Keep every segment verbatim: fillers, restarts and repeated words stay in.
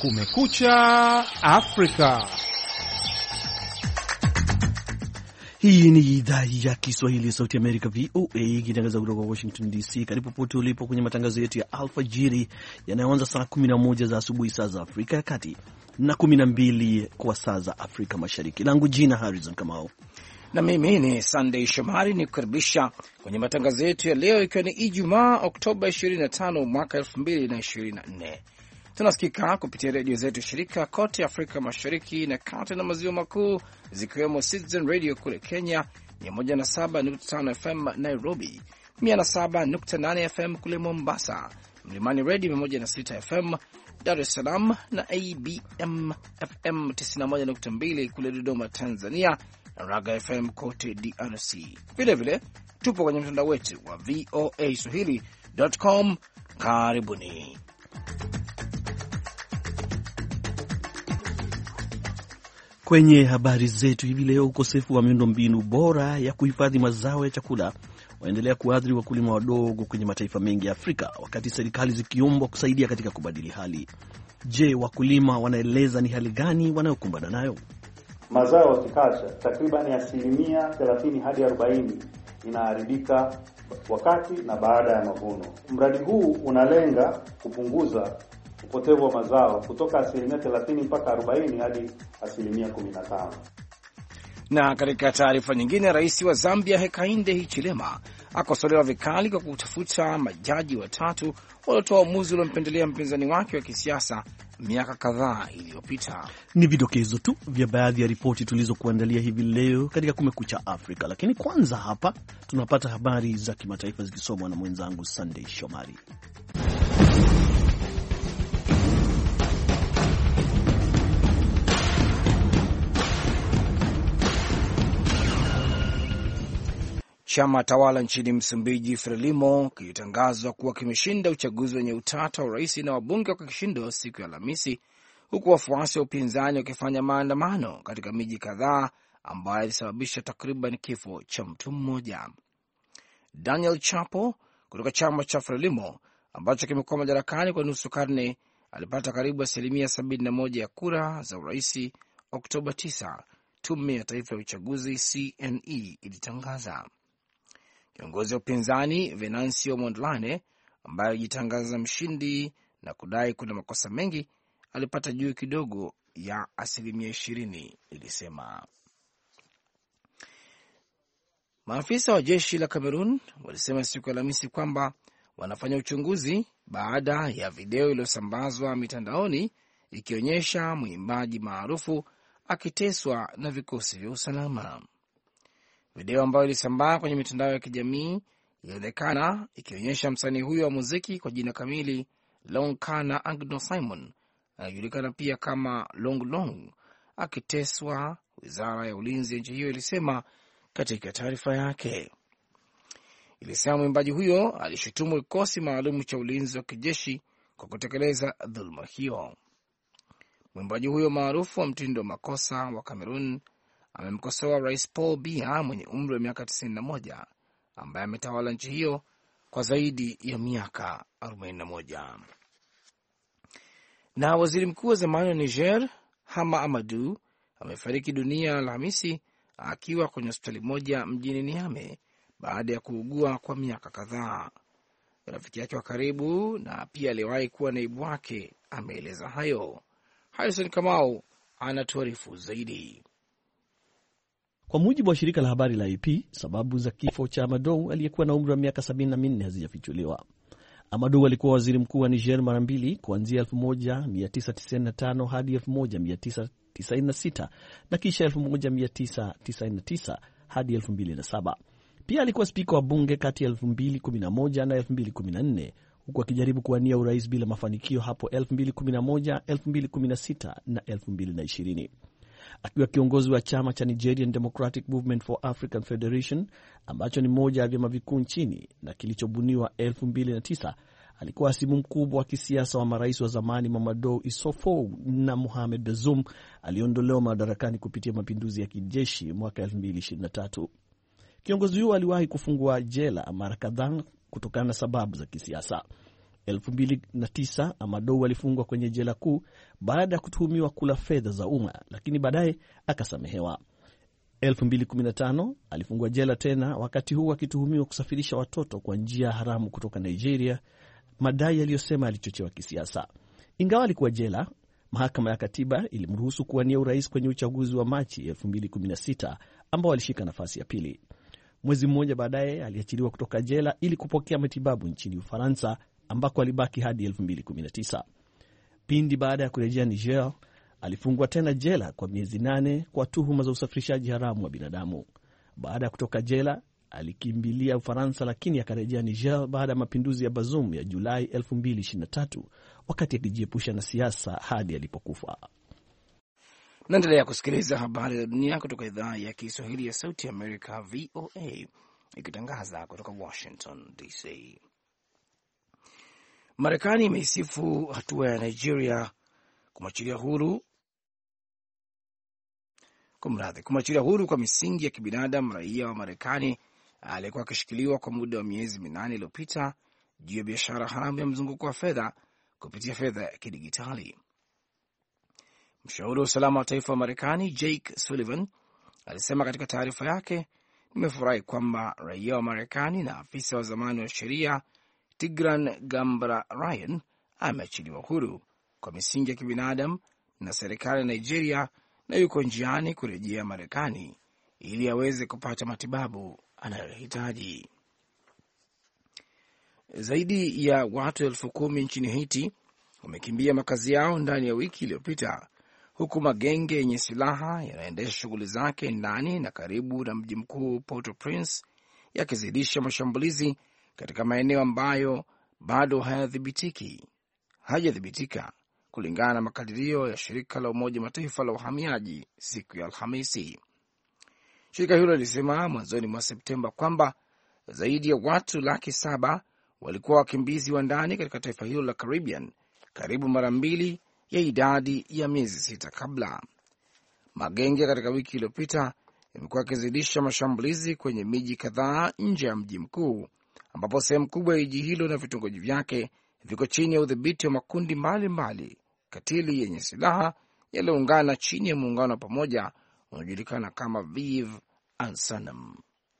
Kumekucha Afrika. Hii ni idhaa ya Kiswahili ya Sauti Amerika, V O A, ikitangaza kutoka Washington D C. Karibu popote ulipo kwenye matangazo yetu ya alfajiri yanayoanza saa kumi na moja za asubuhi saa za Afrika ya Kati na kumi na mbili kwa saa za Afrika Mashariki. Langu jina Harrison Kamau. Na mimi ni Sunday Shomari, ni kukaribisha kwenye matangazo yetu ya leo, ikiwa ni Ijumaa Oktoba ishirini na tano mwaka elfu mbili na ishirini na nne. Tunasikika kupitia redio zetu shirika kote Afrika Mashariki na kati na maziwa makuu, zikiwemo Citizen Radio kule Kenya, mia moja na saba nukta tano F M Nairobi, mia na saba nukta nane F M kule Mombasa, Mlimani Radio mia moja na sita F M Dar es Salaam, na A B M F M tisini na moja nukta mbili kule Dodoma Tanzania, na Raga F M kote D R C. Vile vile tupo kwenye mtandao wetu wa V O A Swahili dot com. Karibuni. Kwenye habari zetu hivi leo, ukosefu wa miundombinu bora ya kuhifadhi mazao ya chakula waendelea kuathiri wakulima wadogo kwenye mataifa mengi ya Afrika, wakati serikali zikiombwa kusaidia katika kubadili hali. Je, wakulima wanaeleza ni hali gani wanayokumbana nayo? Mazao ya kikacha takriban asilimia thelathini hadi arobaini inaharibika wakati na baada ya mavuno. Mradi huu unalenga kupunguza upotevu wa mazao kutoka asilimia thelathini mpaka arobaini hadi asilimia kumi na tano. Na katika taarifa nyingine, rais wa Zambia Hakainde Hichilema akosolewa vikali kwa kutafuta majaji watatu waliotoa uamuzi uliompendelea mpinzani wake wa kisiasa miaka kadhaa iliyopita. Ni vidokezo tu vya baadhi ya ripoti tulizokuandalia hivi leo katika Kumekucha Afrika, lakini kwanza hapa tunapata habari za kimataifa zikisomwa na mwenzangu Sunday Shomari. Chama tawala nchini Msumbiji, Frelimo, kilitangazwa kuwa kimeshinda uchaguzi wenye utata wa rais na wabunge kwa kishindo siku ya Alhamisi, huku wafuasi wa upinzani wakifanya maandamano katika miji kadhaa ambayo yalisababisha takriban kifo cha mtu mmoja. Daniel Chapo kutoka chama cha Frelimo ambacho kimekuwa madarakani kwa nusu karne alipata karibu asilimia sabini na moja ya kura za uraisi Oktoba tisa, tume ya taifa ya uchaguzi C N E ilitangaza. Kiongozi wa upinzani Venancio Mondlane, ambaye alijitangaza mshindi na kudai kuna makosa mengi, alipata juu kidogo ya asilimia ishirini, ilisema. Maafisa wa jeshi la Cameroon walisema siku ya Alhamisi kwamba wanafanya uchunguzi baada ya video iliyosambazwa mitandaoni ikionyesha mwimbaji maarufu akiteswa na vikosi vya usalama. Video ambayo ilisambaa kwenye mitandao ya kijamii ilionekana ikionyesha msanii huyo wa muziki kwa jina kamili Lonkana Agno Simon, anajulikana pia kama Long Long, akiteswa, wizara ya ulinzi ya nchi hiyo ilisema katika taarifa yake. Ilisema mwimbaji huyo alishutumu kikosi maalum cha ulinzi wa kijeshi kwa kutekeleza dhuluma hiyo. Mwimbaji huyo maarufu wa mtindo wa makosa wa Cameroon amemkosoa Rais Paul Biya mwenye umri wa miaka tisini na moja ambaye ametawala nchi hiyo kwa zaidi ya miaka arobaini na moja. Na waziri mkuu wa zamani wa Niger Hama Amadou amefariki dunia Alhamisi akiwa kwenye hospitali moja mjini Niamey baada ya kuugua kwa miaka kadhaa. Rafiki yake wa karibu na pia aliwahi kuwa naibu wake ameeleza hayo. Harrison Kamau anatuarifu zaidi. Kwa mujibu wa shirika la habari la A P, sababu za kifo cha Amadou aliyekuwa na umri wa miaka sabini na minne hazijafichuliwa. Amadou alikuwa waziri mkuu wa Niger mara mbili kuanzia elfu moja mia tisa tisini na tano hadi elfu moja mia tisa tisini na sita na kisha elfu moja mia tisa tisini na tisa hadi elfu mbili na saba. Pia alikuwa spika wa bunge kati ya elfu mbili kumi na moja na elfu mbili kumi na nne, huku akijaribu kuwania urais bila mafanikio hapo elfu mbili kumi na moja, elfu mbili kumi na sita na elfu mbili na ishirini. Akiwa kiongozi wa chama cha Nigerian Democratic Movement for African Federation ambacho ni moja ya vyama vikuu nchini na kilichobuniwa elfu mbili na tisa, alikuwa hasimu mkubwa wa kisiasa wa marais wa zamani Mamadou Issoufou na Mohamed Bazoum aliondolewa madarakani kupitia mapinduzi ya kijeshi mwaka elfu mbili ishirini na tatu. Kiongozi huyo aliwahi kufungwa jela mara kadhaa kutokana na sababu za kisiasa. elfu mbili na tisa Amadou alifungwa kwenye jela kuu baada ya kutuhumiwa kula fedha za umma, lakini baadaye akasamehewa. elfu mbili kumi na tano alifungwa jela tena, wakati huu akituhumiwa kusafirisha watoto kwa njia haramu kutoka Nigeria, madai aliyosema alichochewa kisiasa. Ingawa alikuwa jela, mahakama ya katiba ilimruhusu kuwania urais kwenye uchaguzi wa Machi elfu mbili kumi na sita ambao alishika nafasi ya pili. Mwezi mmoja baadaye aliachiliwa kutoka jela ili kupokea matibabu nchini Ufaransa ambako alibaki hadi elfu mbili kumi na tisa. Pindi baada ya kurejea Niger, alifungwa tena jela kwa miezi nane kwa tuhuma za usafirishaji haramu wa binadamu. Baada ya kutoka jela, alikimbilia Ufaransa lakini akarejea Niger baada ya mapinduzi ya Bazoum ya Julai elfu mbili ishirini na tatu, wakati akijiepusha na siasa hadi alipokufa. Naendelea kusikiliza habari za dunia kutoka idhaa ya Kiswahili ya Sauti ya Amerika, V O A, ikitangaza kutoka Washington D C. Marekani imeisifu hatua ya Nigeria kumwachilia huru kumradhi kumwachilia huru kwa misingi ya kibinadamu raia wa Marekani aliyekuwa akishikiliwa kwa muda wa miezi minane iliyopita juu ya biashara haramu ya mzunguko wa fedha kupitia fedha ya kidigitali. Mshauri wa usalama wa taifa wa Marekani Jake Sullivan alisema katika taarifa yake, nimefurahi kwamba raia wa Marekani na afisa wa zamani wa sheria Tigran Gambaryan Ryan ameachiliwa huru kwa misingi ya kibinadamu na serikali ya Nigeria na yuko njiani kurejea Marekani ili aweze kupata matibabu anayohitaji. Zaidi ya watu elfu kumi nchini Haiti wamekimbia makazi yao ndani ya wiki iliyopita, huku magenge yenye silaha yanaendesha shughuli zake ndani na karibu na mji mkuu Port-au-Prince yakizidisha mashambulizi katika maeneo ambayo bado hayadhibitiki hajadhibitika kulingana na makadirio ya shirika la Umoja Mataifa la uhamiaji siku ya Alhamisi. Shirika hilo lilisema mwanzoni mwa Septemba kwamba zaidi ya watu laki saba walikuwa wakimbizi wa ndani katika taifa hilo la Caribbean, karibu mara mbili ya idadi ya miezi sita kabla. Magenge katika wiki iliyopita yamekuwa yakizidisha mashambulizi kwenye miji kadhaa nje ya mji mkuu, ambapo sehemu kubwa ya jiji hilo na vitongoji vyake viko chini ya udhibiti wa makundi mbalimbali mbali katili yenye silaha yaliyoungana chini ya muungano wa pamoja unaojulikana kama Vive Ansanam.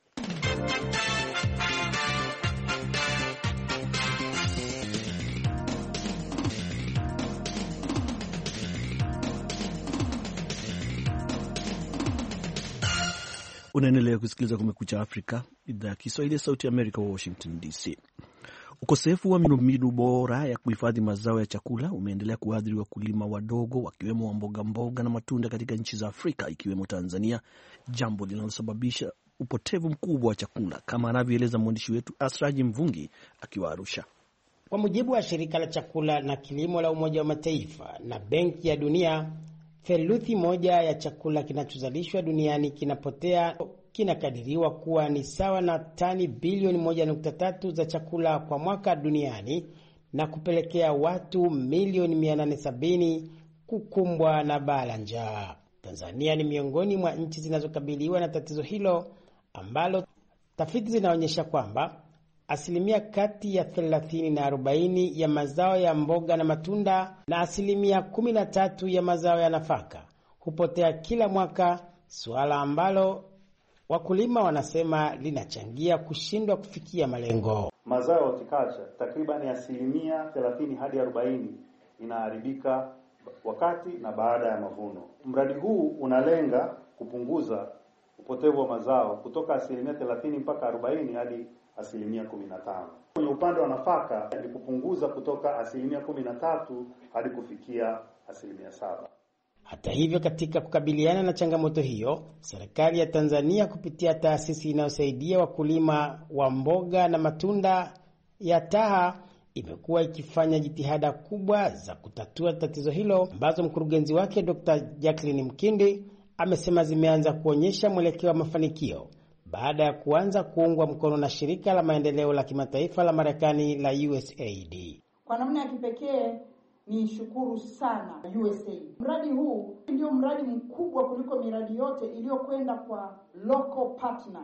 Unaendelea kusikiliza Kumekucha Afrika, idhaa ya Kiswahili ya Sauti ya Amerika, Washington D C. Ukosefu wa miundombinu bora ya kuhifadhi mazao ya chakula umeendelea kuathiri wakulima wadogo, wakiwemo wa mboga mboga na matunda katika nchi za Afrika ikiwemo Tanzania, jambo linalosababisha upotevu mkubwa wa chakula, kama anavyoeleza mwandishi wetu Asraji Mvungi akiwa Arusha. Kwa mujibu wa shirika la chakula na kilimo la Umoja wa Mataifa na Benki ya Dunia, theluthi moja ya chakula kinachozalishwa duniani kinapotea, kinakadiriwa kuwa ni sawa na tani bilioni moja nukta tatu za chakula kwa mwaka duniani na kupelekea watu milioni mia nane sabini kukumbwa na baa la njaa. Tanzania ni miongoni mwa nchi zinazokabiliwa na tatizo hilo, ambalo tafiti zinaonyesha kwamba asilimia kati ya thelathini na arobaini ya mazao ya mboga na matunda na asilimia kumi na tatu ya mazao ya nafaka hupotea kila mwaka, suala ambalo wakulima wanasema linachangia kushindwa kufikia malengo. Mazao ya horticulture takriban asilimia thelathini hadi arobaini inaharibika wakati na baada ya mavuno. Mradi huu unalenga kupunguza upotevu wa mazao kutoka asilimia thelathini mpaka arobaini hadi asilimia kumi na tano. Kwenye upande wa nafaka ni kupunguza kutoka asilimia kumi na tatu hadi kufikia asilimia saba. Hata hivyo, katika kukabiliana na changamoto hiyo, serikali ya Tanzania kupitia taasisi inayosaidia wakulima wa mboga na matunda ya TAHA imekuwa ikifanya jitihada kubwa za kutatua tatizo hilo, ambazo mkurugenzi wake Doctor Jacqueline Mkindi amesema zimeanza kuonyesha mwelekeo wa mafanikio baada ya kuanza kuungwa mkono na shirika la maendeleo la kimataifa la Marekani la U S A I D. Kwa namna ya kipekee ni shukuru sana U S A I D. Mradi huu ndio mradi mkubwa kuliko miradi yote iliyokwenda kwa local partner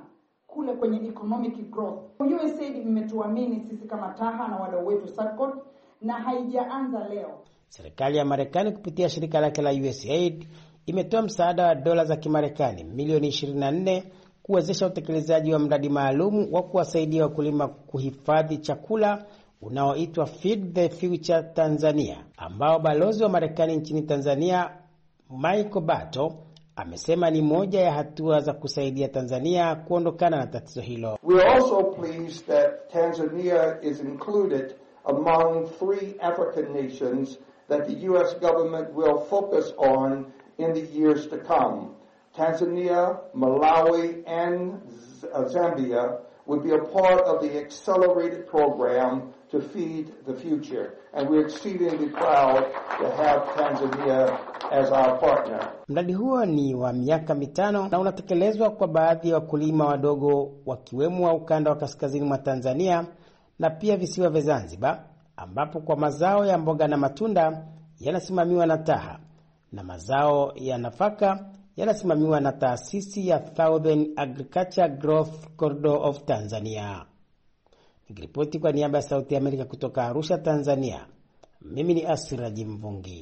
kule kwenye economic growth. U S A I D imetuamini sisi kama TAHA na wadau wetu SACCOT, na haijaanza leo. Serikali ya Marekani kupitia shirika lake la U S A I D imetoa msaada wa dola za Kimarekani milioni ishirini na nne kuwezesha utekelezaji wa mradi maalum wa kuwasaidia wakulima kuhifadhi chakula unaoitwa Feed the Future Tanzania, ambao balozi wa Marekani nchini Tanzania Michael Bato amesema ni moja ya hatua za kusaidia Tanzania kuondokana na tatizo hilo. We are also pleased that Tanzania is included among three African nations that the U S government will focus on in the years to come. Tanzania, Malawi, and Zambia would be a part of the accelerated program to feed the future. And we're exceedingly proud to have Tanzania as our partner. Mradi huo ni wa miaka mitano na unatekelezwa kwa baadhi ya wakulima wadogo wakiwemo wa ukanda wa kaskazini mwa Tanzania na pia visiwa vya Zanzibar, ambapo kwa mazao ya mboga na matunda yanasimamiwa na TAHA na mazao ya nafaka yanasimamiwa na taasisi ya Southern Agriculture Growth Corridor of Tanzania. Nikiripoti kwa niaba ya Sauti ya Amerika kutoka Arusha, Tanzania, mimi ni Asiraji Mvungi.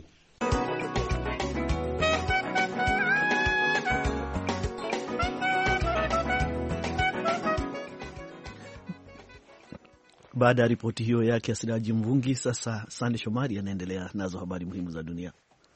Baada ya ripoti hiyo yake Asiraji Mvungi, sasa Sande Shomari anaendelea nazo habari muhimu za dunia.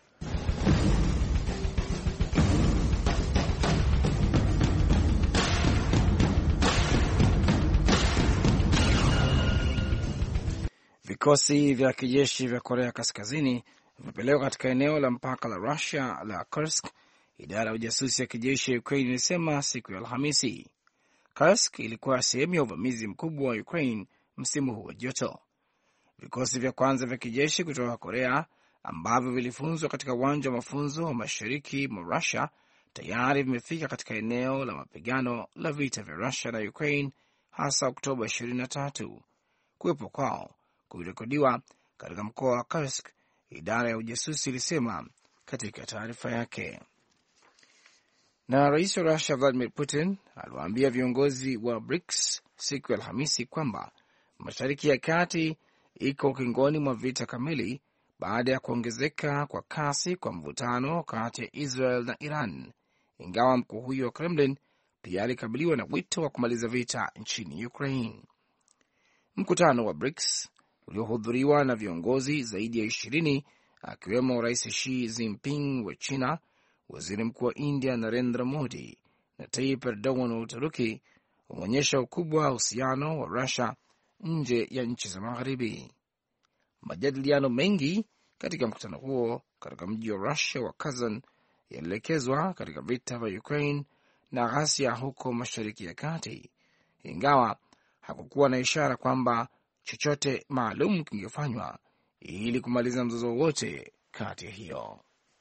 Vikosi vya kijeshi vya Korea Kaskazini vimepelekwa katika eneo la mpaka la Russia la Kursk, idara ya ujasusi ya kijeshi ya Ukraine ilisema siku ya Alhamisi. Kursk ilikuwa sehemu ya uvamizi mkubwa wa Ukraine msimu huu wa joto. Vikosi vya kwanza vya kijeshi kutoka Korea ambavyo vilifunzwa katika uwanja wa mafunzo wa mashariki mwa Russia tayari vimefika katika eneo la mapigano la vita vya Russia na Ukraine, hasa Oktoba ishirini na tatu. Kuwepo kwao kulirekodiwa katika mkoa wa Kursk, idara ya ujasusi ilisema katika taarifa yake. Na rais wa Russia Vladimir Putin aliwaambia viongozi wa BRICS siku ya Alhamisi kwamba Mashariki ya Kati iko ukingoni mwa vita kamili baada ya kuongezeka kwa kasi kwa mvutano kati ya Israel na Iran, ingawa mkuu huyo wa Kremlin pia alikabiliwa na wito wa kumaliza vita nchini Ukraine. Mkutano wa BRICS uliohudhuriwa na viongozi zaidi ya ishirini akiwemo Rais Xi Jinping wa China, Waziri Mkuu wa India Narendra Modi na Tayyip Erdogan wa Uturuki umeonyesha ukubwa wa uhusiano wa Russia nje ya nchi za Magharibi. Majadiliano mengi katika mkutano huo katika mji wa Russia wa Kazan yalielekezwa katika vita vya Ukraine na ghasia huko Mashariki ya Kati, ingawa hakukuwa na ishara kwamba chochote maalum kingefanywa ili kumaliza mzozo wote kati ya hiyo.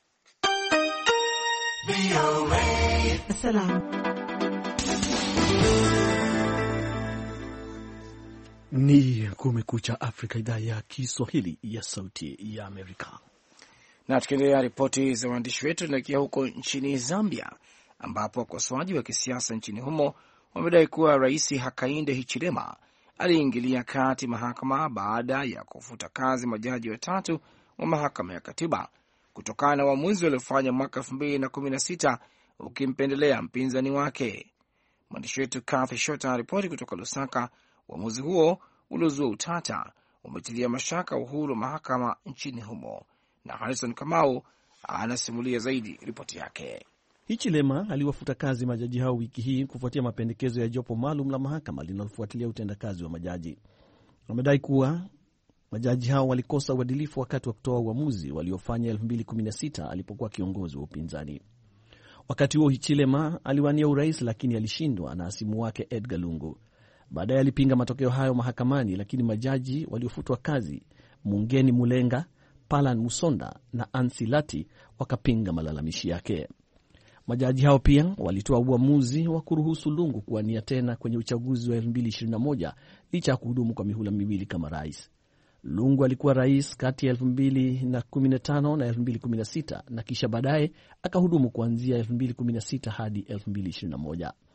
Ni Kumekucha Afrika, idhaa ya Kiswahili ya Sauti ya Amerika. Na tukiendelea ripoti za waandishi wetu, tunaelekea huko nchini Zambia ambapo wakosoaji wa kisiasa nchini humo wamedai kuwa Rais Hakainde Hichilema aliingilia kati mahakama baada ya kufuta kazi majaji watatu wa mahakama ya katiba kutokana na uamuzi waliofanya mwaka elfu mbili na kumi na sita ukimpendelea mpinzani wake. Mwandishi wetu Kathy Shota ripoti kutoka Lusaka. Uamuzi huo uliozua utata umetilia mashaka uhuru wa mahakama nchini humo, na Harrison Kamau anasimulia zaidi ripoti yake. Hichilema aliwafuta kazi majaji hao wiki hii kufuatia mapendekezo ya jopo maalum la mahakama linalofuatilia utendakazi wa majaji. Wamedai kuwa majaji hao walikosa uadilifu wakati wa kutoa uamuzi waliofanya elfu mbili kumi na sita alipokuwa kiongozi wa upinzani. Wakati huo Hichilema aliwania urais lakini alishindwa na hasimu wake Edgar Lungu. Baadaye alipinga matokeo hayo mahakamani, lakini majaji waliofutwa kazi Mungeni Mulenga, Palan Musonda na Ansi Lati wakapinga malalamishi yake. Majaji hao pia walitoa uamuzi wa kuruhusu Lungu kuwania tena kwenye uchaguzi wa elfu mbili ishirini na moja licha ya kuhudumu kwa mihula miwili kama rais. Lungu alikuwa rais kati ya elfu mbili na kumi na tano na elfu mbili kumi na sita na kisha baadaye akahudumu kuanzia elfu mbili kumi na sita hadi elfu mbili ishirini na moja.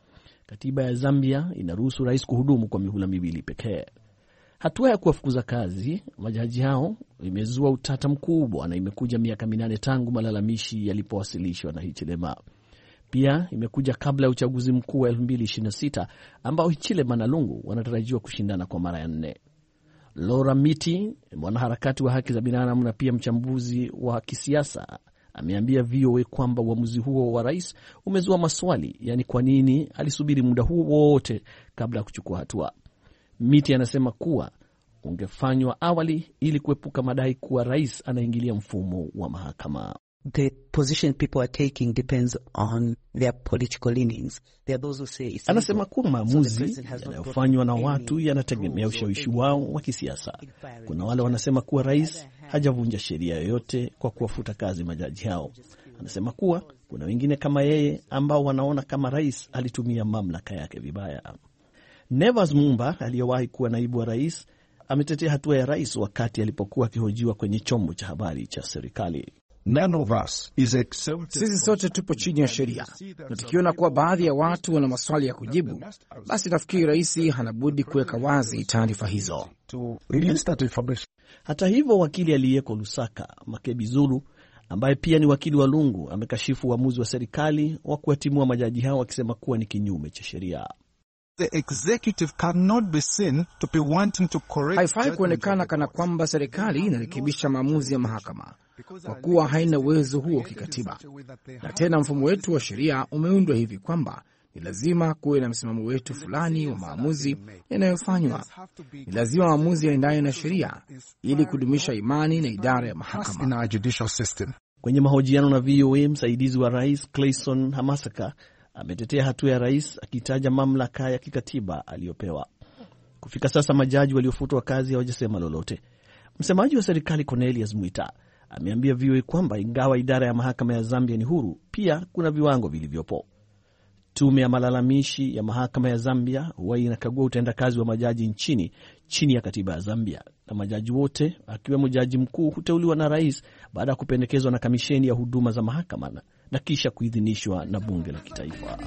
Katiba ya Zambia inaruhusu rais kuhudumu kwa mihula miwili pekee. Hatua ya kuwafukuza kazi majaji hao imezua utata mkubwa na imekuja miaka minane tangu malalamishi yalipowasilishwa na Hichilema. Pia imekuja kabla ya uchaguzi mkuu wa elfu mbili ishirini na sita ambao Hichilema na Lungu wanatarajiwa kushindana kwa mara ya nne. Laura Miti, mwanaharakati wa haki za binadamu na pia mchambuzi wa kisiasa, ameambia V O A kwamba uamuzi huo wa rais umezua maswali, yani kwa nini alisubiri muda huo wote kabla ya kuchukua hatua. Miti anasema kuwa ungefanywa awali ili kuepuka madai kuwa rais anaingilia mfumo wa mahakama. The position people are taking depends on their political leanings. There are those who say it's Anasema kuwa maamuzi yanayofanywa na watu yanategemea ushawishi wao wa kisiasa. Kuna wale wanasema kuwa rais hajavunja sheria yoyote kwa kuwafuta kazi majaji hao. Anasema kuwa kuna wengine kama yeye ambao wanaona kama rais alitumia mamlaka yake vibaya. Nevas Mumba aliyewahi kuwa naibu wa rais ametetea hatua ya rais wakati alipokuwa akihojiwa kwenye chombo cha habari cha serikali. None of us is exempted. Sisi sote tupo chini ya sheria, na tukiona kuwa baadhi ya watu wana maswali ya kujibu, basi nafikiri rais hanabudi kuweka wazi taarifa hizo. Hata hivyo, wakili aliyeko Lusaka, Makebizulu, ambaye pia ni wakili wa Lungu, amekashifu uamuzi wa serikali wa kuwatimua majaji hao akisema kuwa ni kinyume cha sheria. The executive cannot be seen to be wanting to correct. Haifai kuonekana kana kwamba serikali inarekebisha maamuzi ya mahakama, kwa kuwa haina uwezo huo kikatiba. Na tena mfumo wetu wa sheria umeundwa hivi kwamba ni lazima kuwe na msimamo wetu fulani wa maamuzi yanayofanywa. Ni lazima maamuzi yaendane na sheria ili kudumisha imani na idara ya mahakama. Kwenye mahojiano na V O A, msaidizi wa rais Clayson Hamasaka ametetea hatua ya rais akitaja mamlaka ya kikatiba aliyopewa. Kufika sasa majaji waliofutwa kazi hawajasema lolote. Msemaji wa serikali Cornelius Mwita ameambia V O A kwamba ingawa idara ya mahakama ya Zambia ni huru, pia kuna viwango vilivyopo. Tume ya malalamishi ya mahakama ya Zambia huwa inakagua utendakazi wa majaji nchini chini ya katiba ya Zambia, na majaji wote akiwemo jaji mkuu huteuliwa na rais baada ya kupendekezwa na kamisheni ya huduma za mahakama na kisha kuidhinishwa na bunge la kitaifa.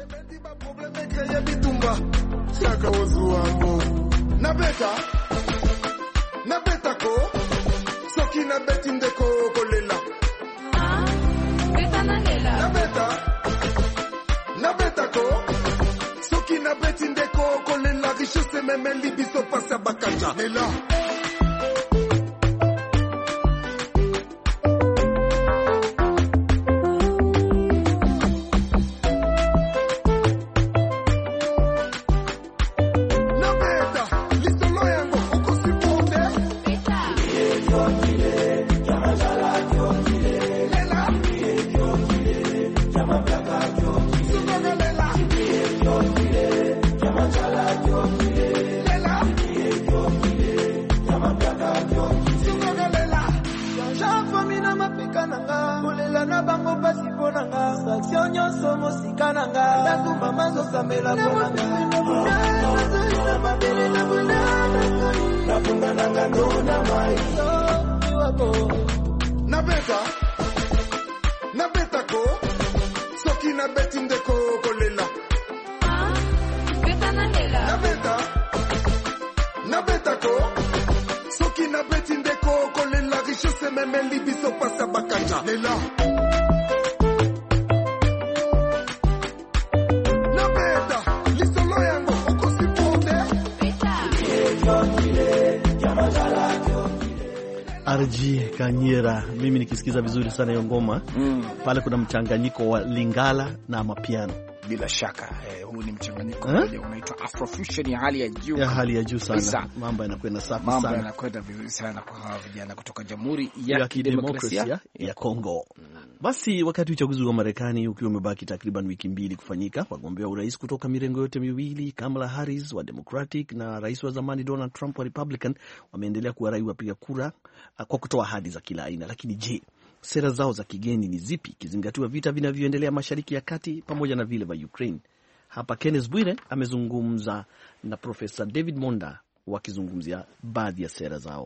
Arji Kanyera, mimi nikisikiza vizuri sana hiyo ngoma. Mm. Pale kuna mchanganyiko wa Lingala na mapiano. Bila shaka eh, huu ni mchanganyiko mmoja unaitwa Afrofusion ya hali ya juu. Ya hali ya juu sana. Mambo yanakwenda safi sana. Mambo yanakwenda vizuri sana kwa hawa vijana kutoka Jamhuri ya, ya Kidemokrasia ya, ya Kongo. Mm. Basi wakati uchaguzi wa Marekani ukiwa umebaki takriban wiki mbili kufanyika, wagombea urais kutoka mirengo yote miwili, Kamala Harris wa Democratic na rais wa zamani Donald Trump wa Republican, wameendelea kuwarai wapiga kura kwa kutoa ahadi za kila aina. Lakini je, sera zao za kigeni ni zipi, kizingatiwa vita vinavyoendelea Mashariki ya Kati pamoja na vile vya Ukraine? Hapa Kenneth Bwire amezungumza na Profesa David Monda wakizungumzia baadhi ya sera zao.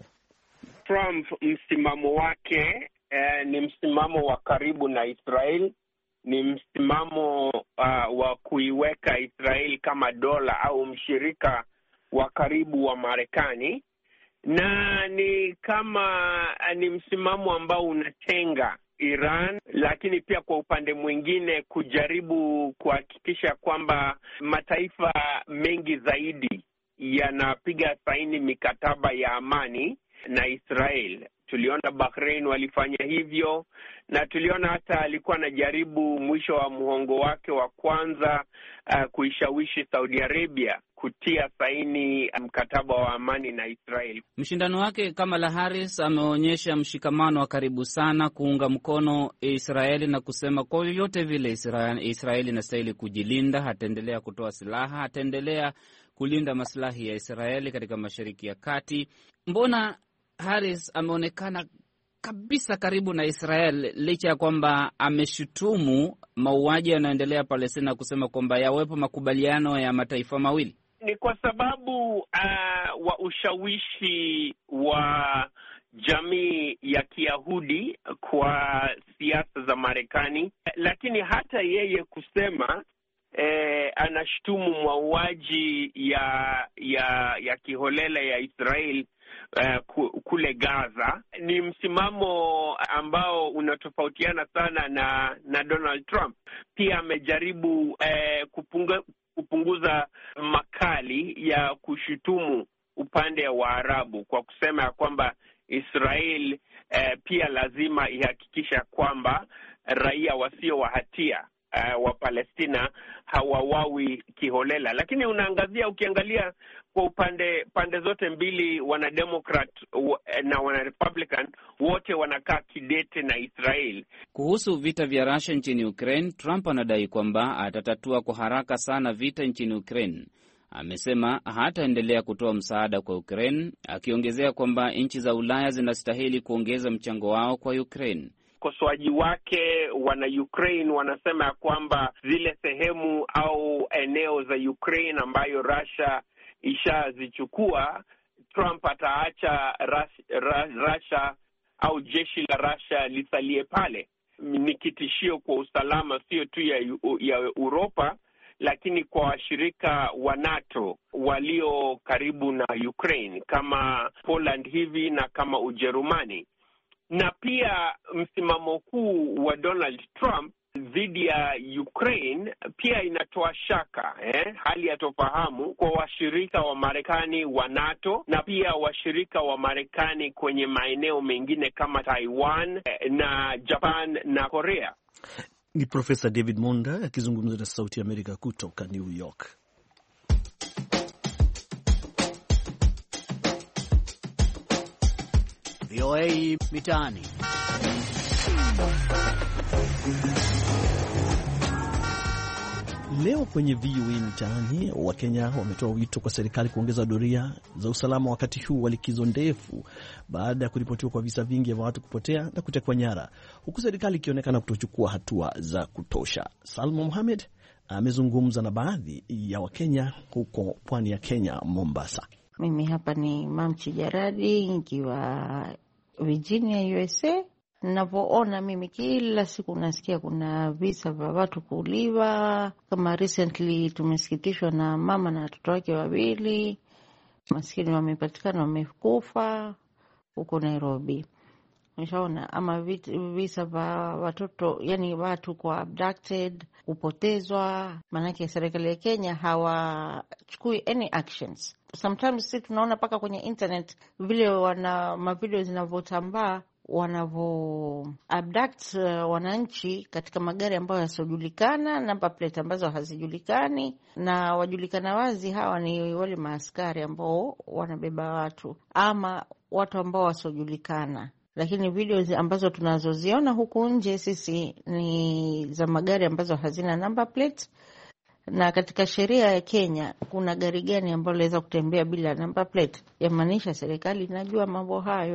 Trump msimamo wake eh, ni msimamo wa karibu na Israel, ni msimamo uh, wa kuiweka Israel kama dola au mshirika wa karibu wa Marekani, na ni kama ni msimamo ambao unatenga Iran, lakini pia kwa upande mwingine kujaribu kuhakikisha kwamba mataifa mengi zaidi yanapiga saini mikataba ya amani na Israel. Tuliona Bahrain walifanya hivyo, na tuliona hata alikuwa anajaribu mwisho wa muhongo wake wa kwanza uh, kuishawishi Saudi Arabia kutia saini mkataba wa amani na Israel. Mshindano wake Kamala Harris ameonyesha mshikamano wa karibu sana kuunga mkono Israeli na kusema kwa yote vile Israeli inastahili kujilinda, hataendelea kutoa silaha, hataendelea kulinda maslahi ya Israeli katika Mashariki ya Kati. Mbona Harris ameonekana kabisa karibu na Israel licha ya kwamba ameshutumu mauaji yanayoendelea Palestina, kusema kwamba yawepo makubaliano ya mataifa mawili? Ni kwa sababu uh, wa ushawishi wa jamii ya Kiyahudi kwa siasa za Marekani, lakini hata yeye kusema eh, anashutumu mauaji ya ya ya kiholela ya Israel Uh, kule Gaza ni msimamo ambao unatofautiana sana na na Donald Trump. Pia amejaribu uh, kupunga, kupunguza makali ya kushutumu upande wa Arabu kwa kusema ya kwamba Israel uh, pia lazima ihakikisha kwamba raia wasio wa hatia uh, wa Palestina hawawawi kiholela. Lakini unaangazia ukiangalia kwa upande pande zote mbili, wanademokrat na wanarepublican wote wanakaa kidete na Israel. Kuhusu vita vya Russia nchini Ukraine, Trump anadai kwamba atatatua kwa haraka sana vita nchini Ukraine. Amesema hataendelea kutoa msaada kwa Ukraine, akiongezea kwamba nchi za Ulaya zinastahili kuongeza mchango wao kwa Ukraine. Ukosoaji wake wana Ukraine wanasema ya kwamba zile sehemu au eneo za Ukraine ambayo Russia ishazichukua, Trump ataacha Russia au jeshi la Russia lisalie pale. Ni kitishio kwa usalama sio tu ya, ya Europa, lakini kwa washirika wa NATO walio karibu na Ukraine kama Poland hivi na kama Ujerumani. Na pia msimamo huu wa Donald Trump dhidi ya Ukraine pia inatoa shaka eh, hali ya tofahamu kwa washirika wa Marekani wa NATO na pia washirika wa Marekani kwenye maeneo mengine kama Taiwan eh, na Japan na Korea. Ni Profesa David Monda akizungumza na Sauti ya Amerika kutoka New York. V O A Mitaani. Leo kwenye V O A Mitaani, Wakenya wametoa wito kwa serikali kuongeza doria za usalama wakati huu wa likizo ndefu baada ya kuripotiwa kwa visa vingi vya watu kupotea na kutekwa nyara, huku serikali ikionekana kutochukua hatua za kutosha. Salma Mohamed amezungumza na baadhi ya Wakenya huko pwani ya Kenya, Mombasa. Mimi hapa ni Mamchi Jaradi nikiwa Virginia, U S A. Ninapoona mimi kila siku nasikia kuna visa vya watu kuuliwa. Kama recently tumesikitishwa na mama na watoto wake wawili maskini wamepatikana wamekufa huko Nairobi. Nishaona ama visa vya watoto, yani watu kwa abducted, kupotezwa. Manake serikali ya Kenya hawachukui any actions. Sometimes sisi tunaona paka kwenye internet vile wana mavideo zinavyotambaa wanavo abduct uh, wananchi katika magari ambayo yasiojulikana, number plate ambazo hazijulikani, na wajulikana wazi hawa ni wale maaskari ambao wanabeba watu ama watu ambao wasiojulikana. Lakini video ambazo tunazoziona huku nje sisi ni za magari ambazo hazina number plate. Na katika sheria ya Kenya kuna gari gani ambalo laweza kutembea bila number plate? Yamaanisha serikali inajua mambo hayo.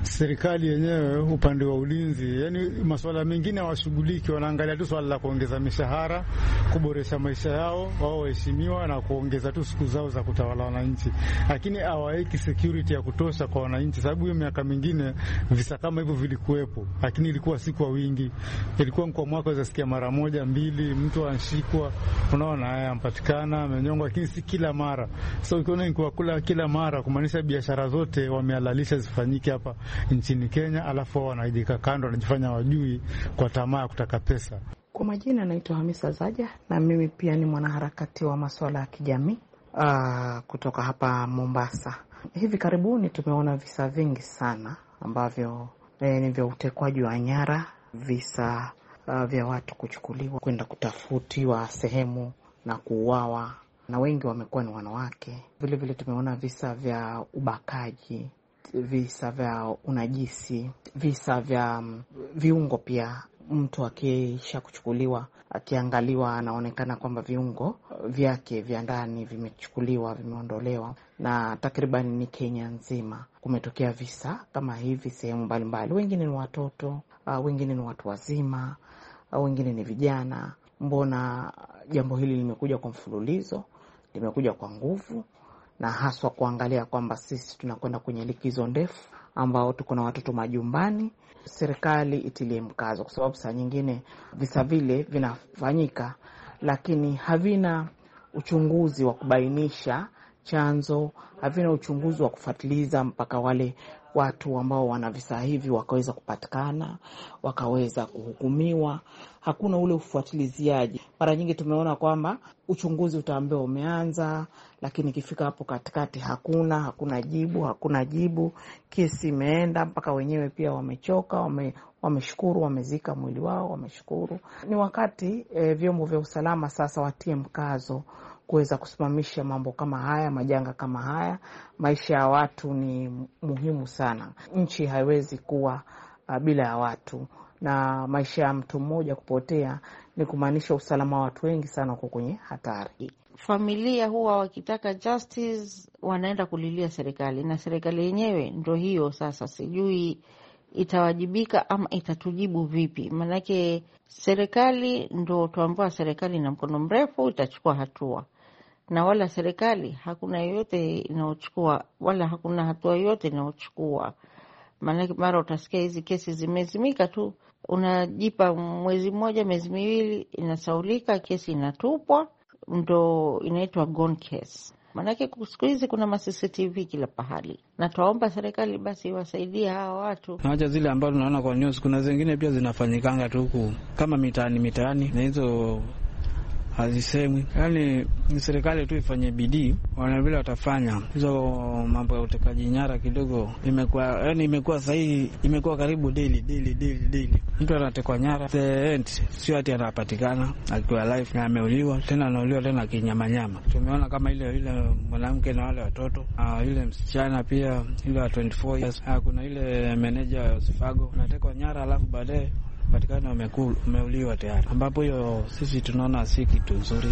serikali yenyewe upande wa ulinzi, yani masuala mengine hawashughuliki, wanaangalia tu swala la kuongeza mishahara, kuboresha maisha yao, wao waheshimiwa na kuongeza tu siku zao za kutawala wananchi, lakini hawaeki security ya kutosha kwa wananchi, sababu hiyo miaka mingine visa kama hivyo vilikuwepo, lakini ilikuwa si kwa wingi. Ilikuwa kwa mwaka unasikia mara moja mbili mtu anashikwa, unaona haya ampatikana amenyongwa, lakini si kila mara. So ukiona kwa kula kila mara, kumaanisha biashara zote wamehalalisha zifanyike hapa nchini Kenya, alafu wanaidika kando, wanajifanya wajui kwa tamaa ya kutaka pesa. Kwa majina naitwa Hamisa Zaja na mimi pia ni mwanaharakati wa masuala ya kijamii uh, kutoka hapa Mombasa. Hivi karibuni tumeona visa vingi sana ambavyo eh, ni vya utekwaji wa nyara, visa uh, vya watu kuchukuliwa kwenda kutafutiwa sehemu na kuuawa, na wengi wamekuwa ni wanawake. Vile vile tumeona visa vya ubakaji, visa vya unajisi, visa vya um, viungo pia. Mtu akisha kuchukuliwa, akiangaliwa, anaonekana kwamba viungo vyake vya ndani vimechukuliwa, vimeondolewa. Na takriban ni Kenya nzima kumetokea visa kama hivi sehemu mbalimbali. Wengine ni watoto, uh, wengine ni watu wazima, uh, wengine ni vijana. Mbona jambo hili limekuja kwa mfululizo, limekuja kwa nguvu, na haswa kuangalia kwamba sisi tunakwenda kwenye likizo ndefu ambao tuko na watoto majumbani. Serikali itilie mkazo, kwa sababu saa nyingine visa vile vinafanyika lakini havina uchunguzi wa kubainisha chanzo, havina uchunguzi wa kufuatiliza mpaka wale watu ambao wana visa hivi wakaweza kupatikana, wakaweza kuhukumiwa. Hakuna ule ufuatiliziaji. Mara nyingi tumeona kwamba uchunguzi utaambiwa umeanza, lakini ikifika hapo katikati hakuna, hakuna jibu, hakuna jibu. Kesi imeenda mpaka wenyewe pia wamechoka, wame wameshukuru, wamezika mwili wao, wameshukuru. Ni wakati e, vyombo vya usalama sasa watie mkazo kuweza kusimamisha mambo kama haya, majanga kama haya. Maisha ya watu ni muhimu sana. Nchi haiwezi kuwa uh, bila ya watu, na maisha ya mtu mmoja kupotea ni kumaanisha usalama wa watu wengi sana uko kwenye hatari. Familia huwa wakitaka justice wanaenda kulilia serikali, na serikali yenyewe ndio hiyo sasa, sijui itawajibika ama itatujibu vipi. Manake serikali ndio tuambua, serikali na mkono mrefu itachukua hatua, na wala serikali hakuna yoyote inaochukua, wala hakuna hatua yoyote inaochukua. Manake mara utasikia hizi kesi zimezimika tu, unajipa mwezi mmoja, miezi miwili, inasaulika, kesi inatupwa, ndo inaitwa gone case. Manake siku hizi kuna ma C C T V kila pahali, na tuomba serikali basi iwasaidie hawa watu. Haja zile ambazo tunaona kwa news, kuna zingine pia zinafanyikanga tu huku kama mitaani mitaani, na hizo hazisemwi. Yaani ni serikali tu ifanye bidii, wana vile watafanya. Hizo mambo ya utekaji nyara kidogo imekuwa, yani imekuwa sahihi, imekuwa karibu daily daily daily daily. Mtu anatekwa nyara, the end sio ati anapatikana akiwa live na ameuliwa, tena anauliwa tena kinyama nyama. Tumeona kama ile ile mwanamke na wale watoto, ah ile msichana pia ile wa twenty-four years. Ah, kuna ile manager wa Sifago anatekwa nyara alafu baadaye patikana umekulu umeuliwa tayari, ambapo hiyo sisi tunaona si kitu nzuri.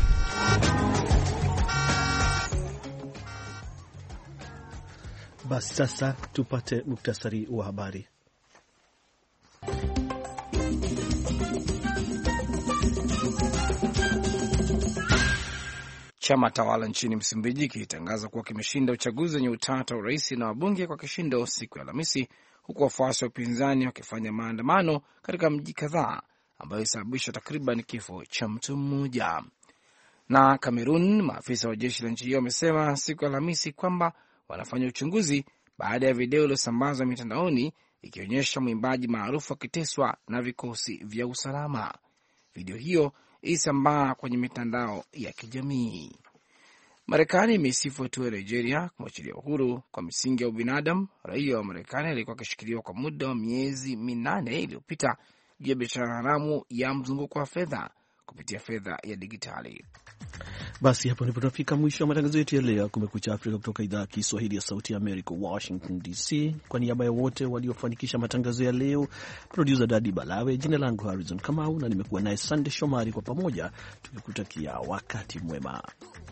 Basi sasa tupate muktasari wa habari. Chama tawala nchini Msumbiji kilitangaza kuwa kimeshinda uchaguzi wenye utata wa urais na wabunge kwa kishindo siku ya Alhamisi, huku wafuasi wa upinzani wakifanya maandamano katika mji kadhaa ambayo isababisha takriban kifo cha mtu mmoja. Na Kamerun, maafisa wa jeshi la nchi hiyo wamesema siku ya Alhamisi kwamba wanafanya uchunguzi baada ya video iliyosambazwa mitandaoni ikionyesha mwimbaji maarufu akiteswa na vikosi vya usalama. Video hiyo ilisambaa kwenye mitandao ya kijamii. Marekani imesifu hatua ya Nigeria kumwachilia uhuru kwa misingi ya ubinadamu raia wa Marekani alikuwa akishikiliwa kwa muda wa miezi minane iliyopita juu ya biashara haramu ya mzunguko wa fedha kupitia fedha ya digitali. Basi hapo ndipo tunafika mwisho wa matangazo yetu ya leo Kumekucha Afrika kutoka idhaa ya Kiswahili ya Sauti ya America, Washington D C. Kwa niaba ya wote waliofanikisha matangazo ya leo, producer Dadi Balawe, jina langu Harrison Kamau na nimekuwa naye Sande Shomari, kwa pamoja tukikutakia wakati mwema.